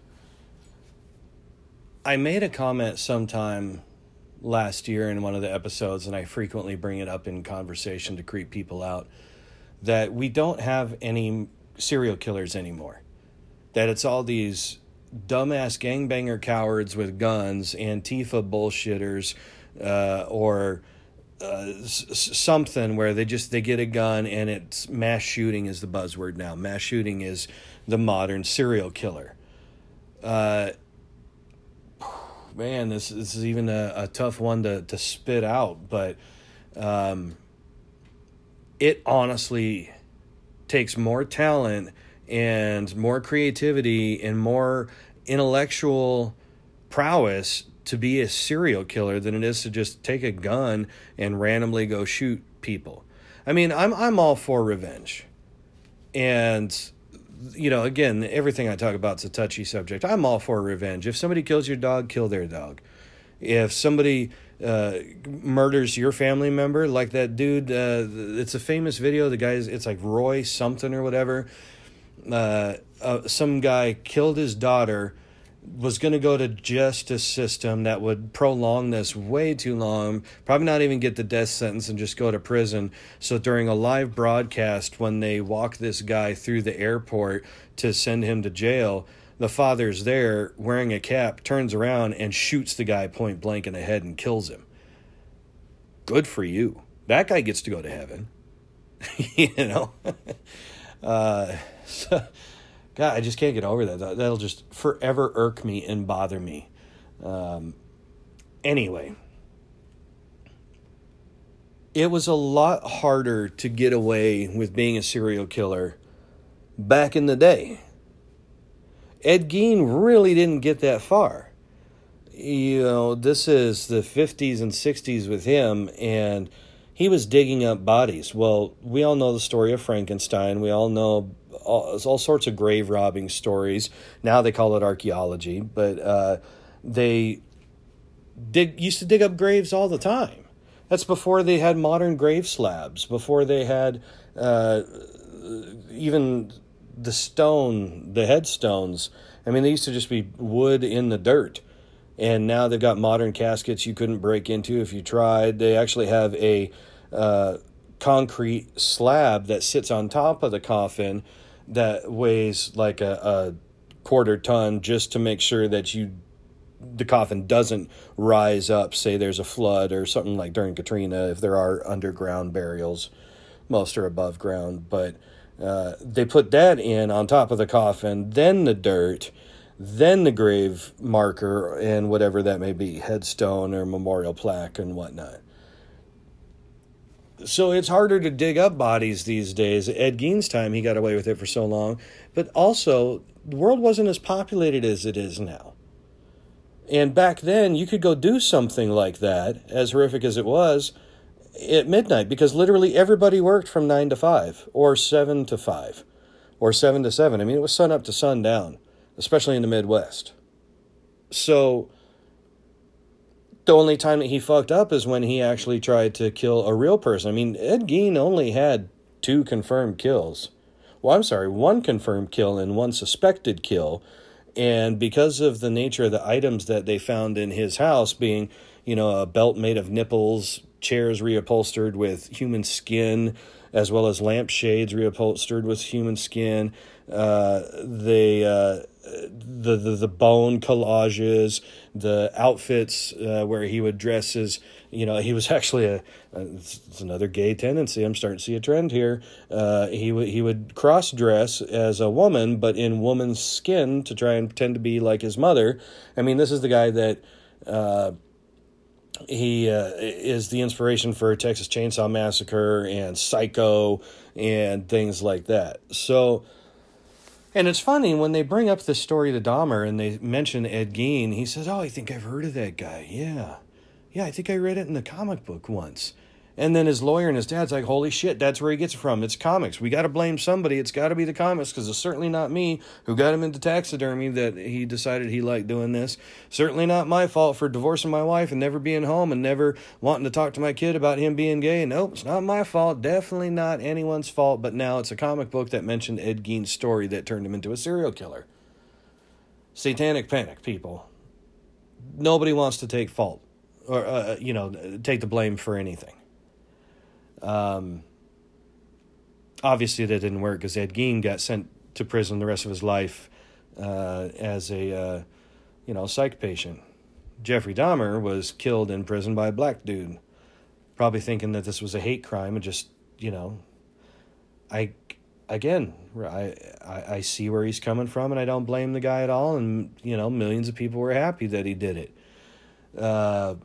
I made a comment sometime last year in one of the episodes, and I frequently bring it up in conversation to creep people out, that we don't have any serial killers anymore. That it's all these dumbass gangbanger cowards with guns, Antifa bullshitters, uh, or uh, s- something where they just, they get a gun and it's mass shooting is the buzzword now. Mass shooting is the modern serial killer. Uh, man, this, this is even a, a tough one to, to spit out, but um, it honestly takes more talent and more creativity and more intellectual prowess to be a serial killer than it is to just take a gun and randomly go shoot people. I mean, I'm I'm all for revenge. And, you know, again, everything I talk about is a touchy subject. I'm all for revenge. If somebody kills your dog, kill their dog. If somebody uh, murders your family member, like that dude, uh, it's a famous video. The guy's, it's like Roy something or whatever. Uh, uh, some guy killed his daughter, was going to go to justice system that would prolong this way too long, probably not even get the death sentence and just go to prison. So during a live broadcast, when they walk this guy through the airport to send him to jail, the father's there wearing a cap, turns around and shoots the guy point blank in the head and kills him. Good for you. That guy gets to go to heaven. You know? uh, so, God, I just can't get over that. That'll just forever irk me and bother me. Um, anyway. It was a lot harder to get away with being a serial killer back in the day. Ed Gein really didn't get that far. You know, this is the fifties and sixties with him, and he was digging up bodies. Well, we all know the story of Frankenstein. We all know all, all sorts of grave robbing stories. Now they call it archaeology, but uh, they dig used to dig up graves all the time. That's before they had modern grave slabs, before they had uh, even the stone, the headstones. I mean, they used to just be wood in the dirt. And now they've got modern caskets you couldn't break into if you tried. They actually have a uh, concrete slab that sits on top of the coffin that weighs like a, a quarter ton, just to make sure that you the coffin doesn't rise up. Say there's a flood or something like during Katrina, if there are underground burials. Most are above ground, but uh, they put that in on top of the coffin, then the dirt, then the grave marker and whatever that may be, headstone or memorial plaque and whatnot. So it's harder to dig up bodies these days. Ed Gein's time, he got away with it for so long. But also, the world wasn't as populated as it is now. And back then, you could go do something like that, as horrific as it was, at midnight, because literally everybody worked from nine to five, or seven to five, or seven to seven. I mean, it was sun up to sundown, especially in the Midwest. So the only time that he fucked up is when he actually tried to kill a real person. I mean, Ed Gein only had two confirmed kills. Well, I'm sorry, one confirmed kill and one suspected kill. And because of the nature of the items that they found in his house, being, you know, a belt made of nipples, chairs reupholstered with human skin, as well as lampshades reupholstered with human skin, uh, they, uh, the, the the bone collages, the outfits uh, where he would dress as, you know, he was actually a, a it's another gay tendency. I'm starting to see a trend here. Uh, he would he would cross dress as a woman, but in woman's skin to try and pretend to be like his mother. I mean, this is the guy that uh, he uh, is the inspiration for Texas Chainsaw Massacre and Psycho and things like that. So. And it's funny, when they bring up the story to Dahmer and they mention Ed Gein, he says, oh, I think I've heard of that guy. Yeah. Yeah, I think I read it in the comic book once. And then his lawyer and his dad's like, holy shit, that's where he gets it from. It's comics. We got to blame somebody. It's got to be the comics, because it's certainly not me who got him into taxidermy that he decided he liked doing this. Certainly not my fault for divorcing my wife and never being home and never wanting to talk to my kid about him being gay. Nope, it's not my fault. Definitely not anyone's fault. But now it's a comic book that mentioned Ed Gein's story that turned him into a serial killer. Satanic panic, people. Nobody wants to take fault or, uh, you know, take the blame for anything. Um, obviously that didn't work, because Ed Gein got sent to prison the rest of his life uh, as a, uh, you know, psych patient. Jeffrey Dahmer was killed in prison by a black dude, probably thinking that this was a hate crime, and just, you know, I, again, I, I, I see where he's coming from, and I don't blame the guy at all, and, you know, millions of people were happy that he did it. Uh,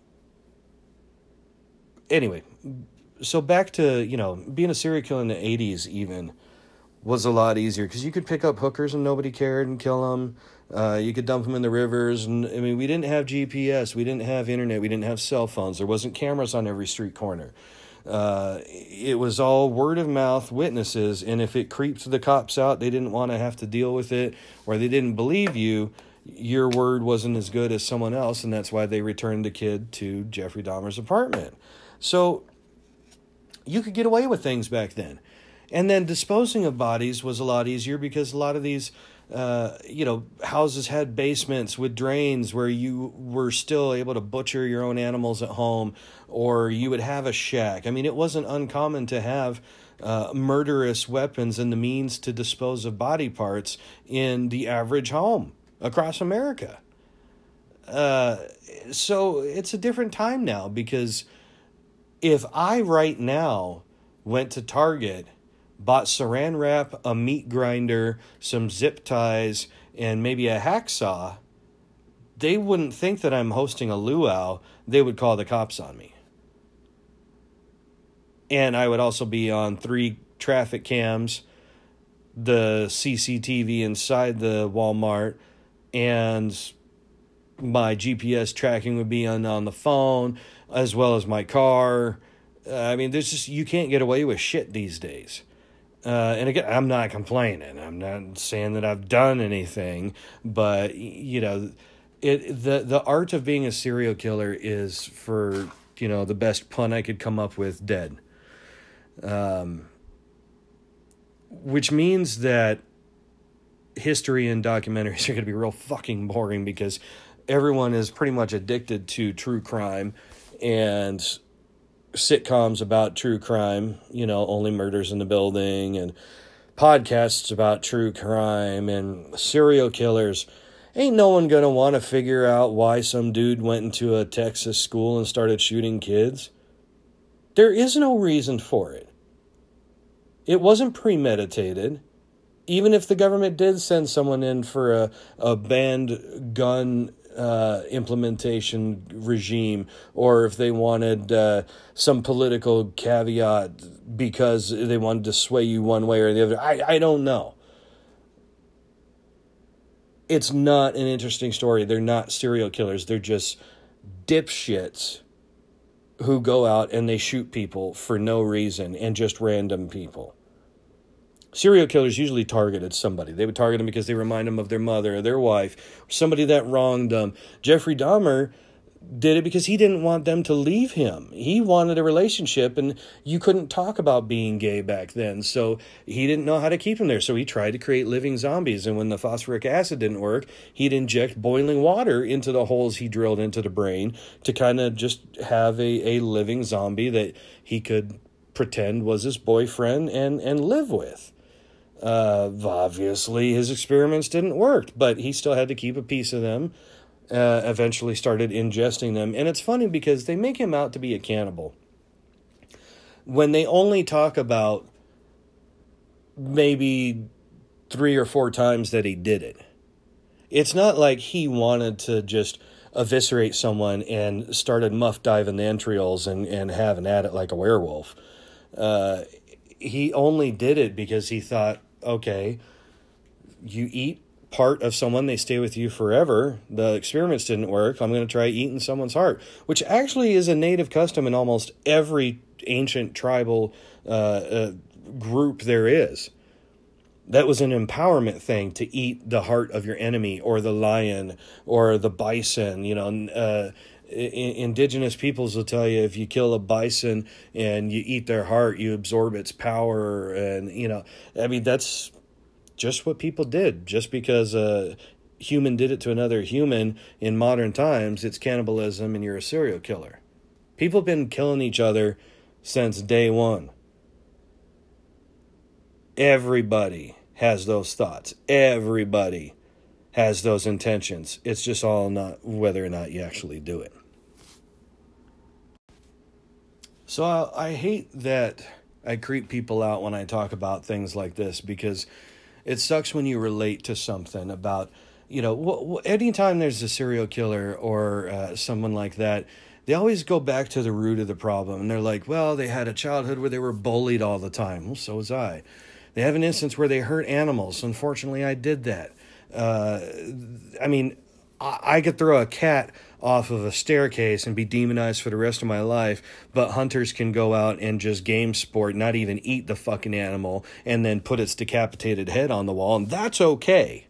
anyway, so back to, you know, being a serial killer in the eighties even was a lot easier, because you could pick up hookers and nobody cared and kill them. Uh, you could dump them in the rivers. And I mean, we didn't have G P S. We didn't have internet. We didn't have cell phones. There wasn't cameras on every street corner. Uh, it was all word of mouth witnesses. And if it creeped the cops out, they didn't want to have to deal with it, or they didn't believe you, your word wasn't as good as someone else. And that's why they returned the kid to Jeffrey Dahmer's apartment. So you could get away with things back then. And then disposing of bodies was a lot easier, because a lot of these, uh, you know, houses had basements with drains where you were still able to butcher your own animals at home, or you would have a shack. I mean, it wasn't uncommon to have uh, murderous weapons and the means to dispose of body parts in the average home. across America. Uh, so it's a different time now, because if I right now went to Target, bought saran wrap, a meat grinder, some zip ties, and maybe a hacksaw, they wouldn't think that I'm hosting a luau. They would call the cops on me. And I would also be on three traffic cams, the C C T V inside the Walmart, and my G P S tracking would be on, on the phone, as well as my car. Uh, I mean, there's just, you can't get away with shit these days. Uh, and again, I'm not complaining. I'm not saying that I've done anything, but, you know, it the, the art of being a serial killer is, for, you know, the best pun I could come up with, dead. Um, which means that history and documentaries are going to be real fucking boring, because everyone is pretty much addicted to true crime and sitcoms about true crime, you know, Only Murders in the Building, and podcasts about true crime and serial killers. Ain't no one going to want to figure out why some dude went into a Texas school and started shooting kids. There is no reason for it. It wasn't premeditated. Even if the government did send someone in for a, a banned gun uh, implementation regime, or if they wanted uh, some political caveat because they wanted to sway you one way or the other, I, I don't know. It's not an interesting story. They're not serial killers. They're just dipshits who go out and they shoot people for no reason, and just random people. Serial killers usually targeted somebody. They would target them because they remind them of their mother or their wife, or somebody that wronged them. Jeffrey Dahmer did it because he didn't want them to leave him. He wanted a relationship, and you couldn't talk about being gay back then, so he didn't know how to keep them there. So he tried to create living zombies, and when the phosphoric acid didn't work, he'd inject boiling water into the holes he drilled into the brain to kind of just have a, a living zombie that he could pretend was his boyfriend and, and live with. Uh, obviously, his experiments didn't work, but he still had to keep a piece of them. Uh, eventually started ingesting them. And it's funny because they make him out to be a cannibal when they only talk about maybe three or four times that he did it. It's not like he wanted to just eviscerate someone and started muff diving the entrails and, and having at it like a werewolf. Uh, he only did it because he thought, okay, you eat part of someone, they stay with you forever. The experiments didn't work. I'm going to try eating someone's heart, which actually is a native custom in almost every ancient tribal uh, uh, group there is. That was an empowerment thing, to eat the heart of your enemy, or the lion, or the bison. You know, uh, indigenous peoples will tell you if you kill a bison and you eat their heart, you absorb its power. And, you know, I mean, that's just what people did. Just because a human did it to another human in modern times, it's cannibalism and you're a serial killer. People have been killing each other since day one. Everybody has those thoughts. Everybody has those intentions. It's just all not whether or not you actually do it. So I, I hate that I creep people out when I talk about things like this, because it sucks when you relate to something about, you know, w- w- anytime there's a serial killer or uh, someone like that, they always go back to the root of the problem. And they're like, well, they had a childhood where they were bullied all the time. Well, so was I. They have an instance where they hurt animals. Unfortunately, I did that. Uh, I mean, I, I could throw a cat off of a staircase and be demonized for the rest of my life, but hunters can go out and just game sport, not even eat the fucking animal, and then put its decapitated head on the wall, and that's okay.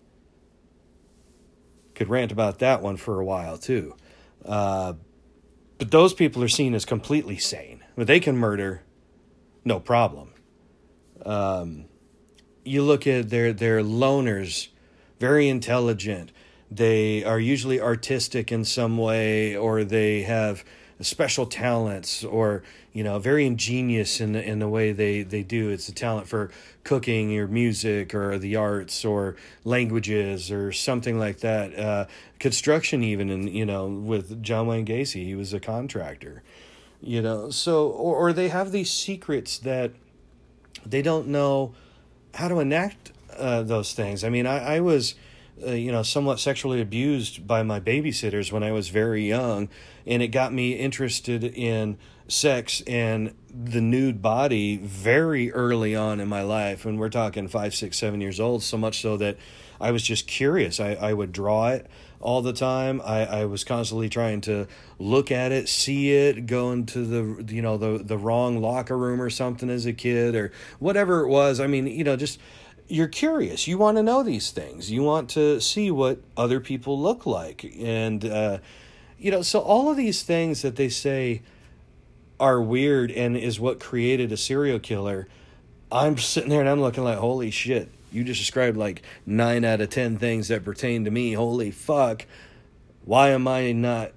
Could rant about that one for a while, too. Uh, but those people are seen as completely sane. But they can murder, no problem. Um, you look at their, their loners, very intelligent. They are usually artistic in some way, or they have special talents, or, you know, very ingenious in the, in the way they, they do. It's a talent for cooking or music or the arts or languages or something like that. Uh, construction even, and, you know, with John Wayne Gacy, he was a contractor, you know, so, or, or they have these secrets that they don't know how to enact uh, those things. I mean, I, I was, uh, you know, somewhat sexually abused by my babysitters when I was very young, and it got me interested in sex and the nude body very early on in my life. And we're talking five, six, seven years old, so much so that I was just curious. I, I would draw it all the time. I, I was constantly trying to look at it, see it, go into the, you know, the, the wrong locker room or something as a kid or whatever it was. I mean, you know, just, you're curious. You want to know these things. You want to see what other people look like. And, uh, you know, so all of these things that they say are weird and is what created a serial killer, I'm sitting there and I'm looking like, holy shit. You just described like nine out of ten things that pertain to me. Holy fuck. Why am I not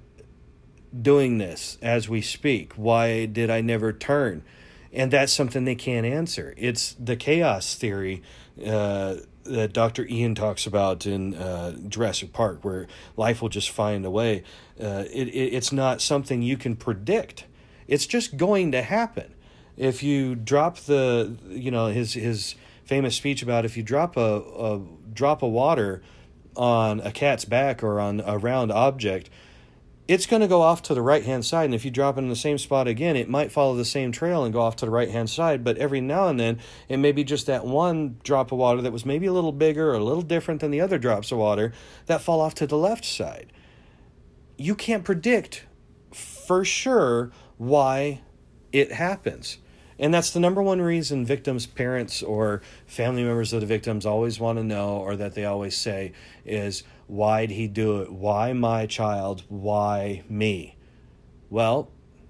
doing this as we speak? Why did I never turn? And that's something they can't answer. It's the chaos theory uh, that Doctor Ian talks about in uh, Jurassic Park, where life will just find a way. Uh, it, it, it's not something you can predict. It's just going to happen. If you drop the, you know, his his... famous speech about if you drop a, a drop of water on a cat's back or on a round object, it's going to go off to the right-hand side. And if you drop it in the same spot again, it might follow the same trail and go off to the right-hand side. But every now and then, it may be just that one drop of water that was maybe a little bigger or a little different than the other drops of water that fall off to the left side. You can't predict for sure why it happens. And that's the number one reason victims' parents or family members of the victims always want to know, or that they always say, is, why'd he do it? Why my child? Why me? Well,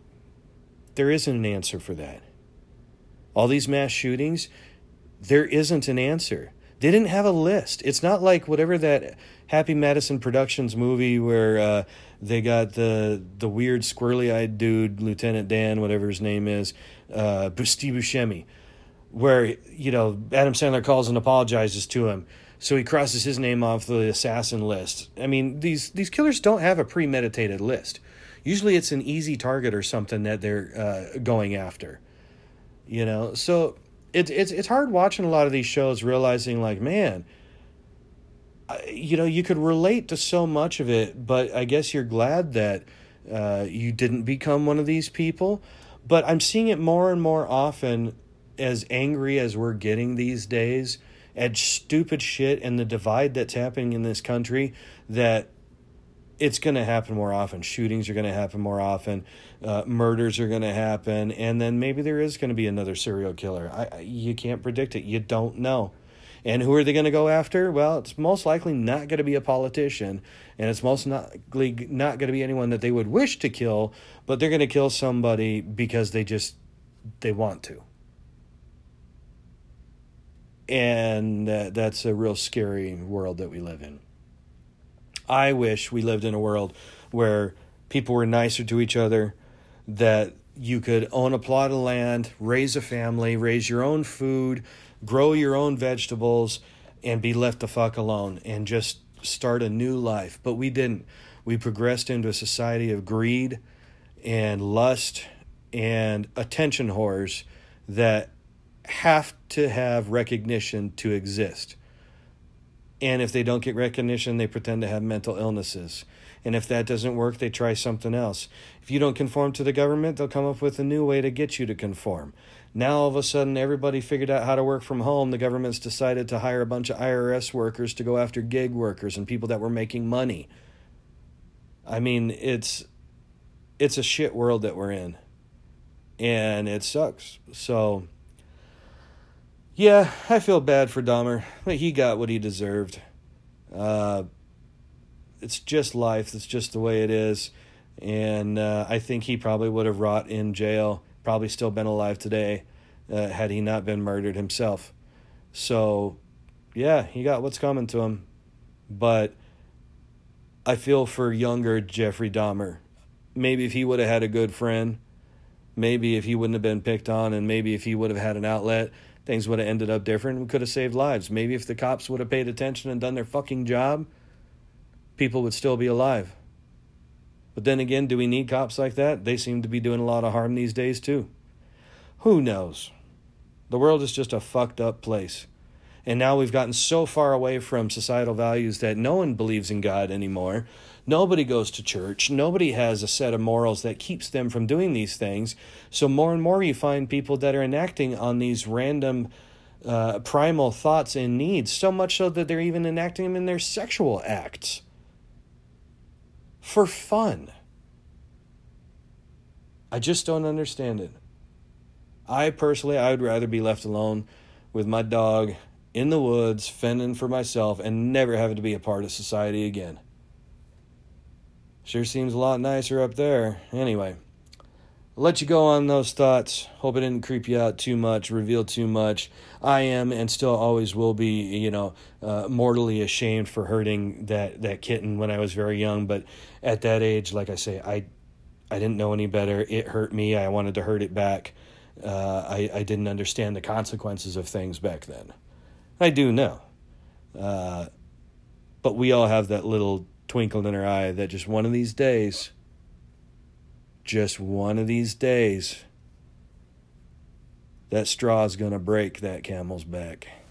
there isn't an answer for that. All these mass shootings, there isn't an answer. They didn't have a list. It's not like whatever that Happy Madison Productions movie where uh, they got the the weird squirrely-eyed dude, Lieutenant Dan, whatever his name is, uh, Steve Buscemi, where, you know, Adam Sandler calls and apologizes to him, so he crosses his name off the assassin list. I mean, these these killers don't have a premeditated list. Usually it's an easy target or something that they're uh, going after. You know, so it, it's it's hard watching a lot of these shows, realizing like, man, you know, you could relate to so much of it, but I guess you're glad that uh, you didn't become one of these people. But I'm seeing it more and more often, as angry as we're getting these days at stupid shit and the divide that's happening in this country, that it's going to happen more often. Shootings are going to happen more often. Uh, murders are going to happen. And then maybe there is going to be another serial killer. I, you can't predict it. You don't know. And who are they going to go after? Well, it's most likely not going to be a politician, and it's most likely not going to be anyone that they would wish to kill, but they're going to kill somebody because they just, they want to. And uh, that's a real scary world that we live in. I wish we lived in a world where people were nicer to each other, that you could own a plot of land, raise a family, raise your own food, grow your own vegetables, and be left the fuck alone and just start a new life. But we didn't. We progressed into a society of greed and lust and attention whores that have to have recognition to exist. And if they don't get recognition, they pretend to have mental illnesses. And if that doesn't work, they try something else. If you don't conform to the government, they'll come up with a new way to get you to conform. Now, all of a sudden, everybody figured out how to work from home. The government's decided to hire a bunch of I R S workers to go after gig workers and people that were making money. I mean, it's it's a shit world that we're in. And it sucks. So, yeah, I feel bad for Dahmer. But he got what he deserved. Uh, it's just life. It's just the way it is. And uh, I think he probably would have rot in jail, probably still been alive today, uh, had he not been murdered himself. So, yeah, he got what's coming to him. But I feel for younger Jeffrey Dahmer. maybe if he would have had a good friend, maybe if he wouldn't have been picked on, and maybe if he would have had an outlet, things would have ended up different. We could have saved lives. Maybe if the cops would have paid attention and done their fucking job, people would still be alive. But then again, do we need cops like that? They seem to be doing a lot of harm these days too. Who knows? The world is just a fucked up place. And now we've gotten so far away from societal values that no one believes in God anymore. Nobody goes to church. Nobody has a set of morals that keeps them from doing these things. So more and more you find people that are enacting on these random uh, primal thoughts and needs, so much so that they're even enacting them in their sexual acts. For fun. I just don't understand it. I personally, I would rather be left alone with my dog in the woods, fending for myself, and never having to be a part of society again. Sure seems a lot nicer up there. Anyway, I'll let you go on those thoughts. Hope it didn't creep you out too much, reveal too much. I am and still always will be, you know, uh, mortally ashamed for hurting that, that kitten when I was very young. But at that age, like I say, I I didn't know any better. It hurt me. I wanted to hurt it back. Uh, I, I didn't understand the consequences of things back then. I do now. Uh, but we all have that little twinkle in our eye that just one of these days, just one of these days, that straw's going to break that camel's back.